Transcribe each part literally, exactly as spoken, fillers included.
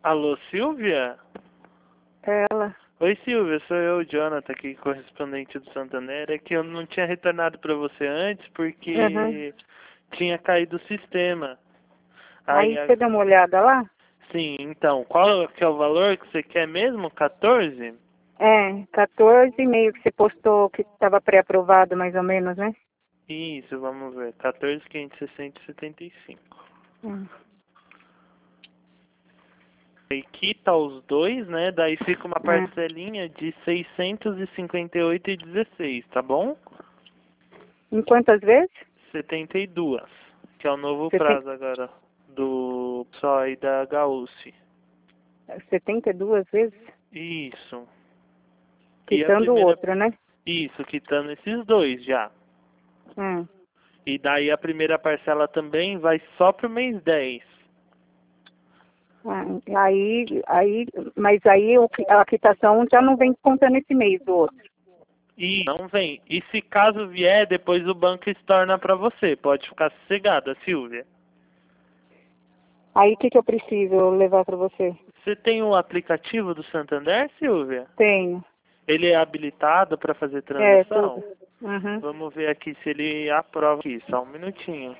Alô, Silvia? Ela. Oi, Silvia, sou eu, Jonathan, aqui, correspondente do Santander. É que eu não tinha retornado para você antes porque Uhum. tinha caído o sistema. Aí, Aí a- você dá uma olhada lá? sim, então, qual que é o valor que você quer mesmo? quatorze? É, quatorze e meio que você postou que estava pré-aprovado mais ou menos, né? Isso, vamos ver. quatorze mil quinhentos e sessenta e setenta e cinco. Hum. Aí quita os dois, né? Daí fica uma Hum. parcelinha de seiscentos e cinquenta e oito e dezesseis, tá bom? Em quantas vezes? setenta e dois, que é o novo Você tem prazo agora do pessoal aí da Gaúci. setenta e duas vezes? Isso. E a Quitando o primeira. outro, né? Isso, quitando esses dois já. Hum. E daí a primeira parcela também vai só pro mês dez. Ah, aí, aí, mas aí o que- a quitação já não vem contando esse mês do outro. E não vem. E se caso vier, depois o banco estorna pra você. Pode ficar sossegada, Silvia. Aí o que, que eu preciso levar para você? Você tem o aplicativo do Santander, Silvia? Tenho. Ele é habilitado para fazer É, transação? tudo. Uhum. Vamos ver aqui se ele aprova aqui. Só um minutinho.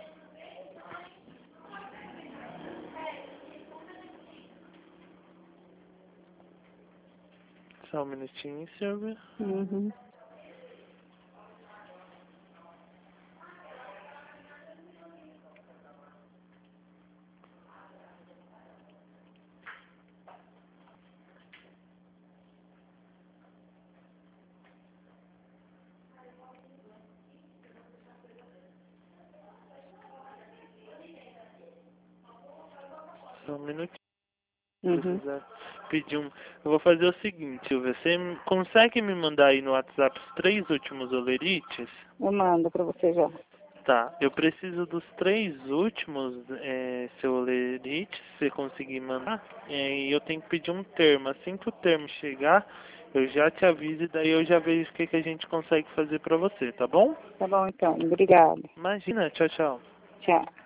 Só um minutinho, Silvia. Uhum. Só um minutinho. Uhum. Precisar pedir um. Eu vou fazer o seguinte, Silvia. Você me- consegue me mandar aí no WhatsApp os três últimos olerites? Eu mando para você já. Tá. Eu preciso dos três últimos, é, seu olerite, se você conseguir mandar. É, e eu tenho que pedir um termo. Assim que o termo chegar, eu já te aviso e daí eu já vejo o que, que a gente consegue fazer pra você, tá bom? Tá bom então. Obrigada. Imagina. Tchau, tchau. Tchau.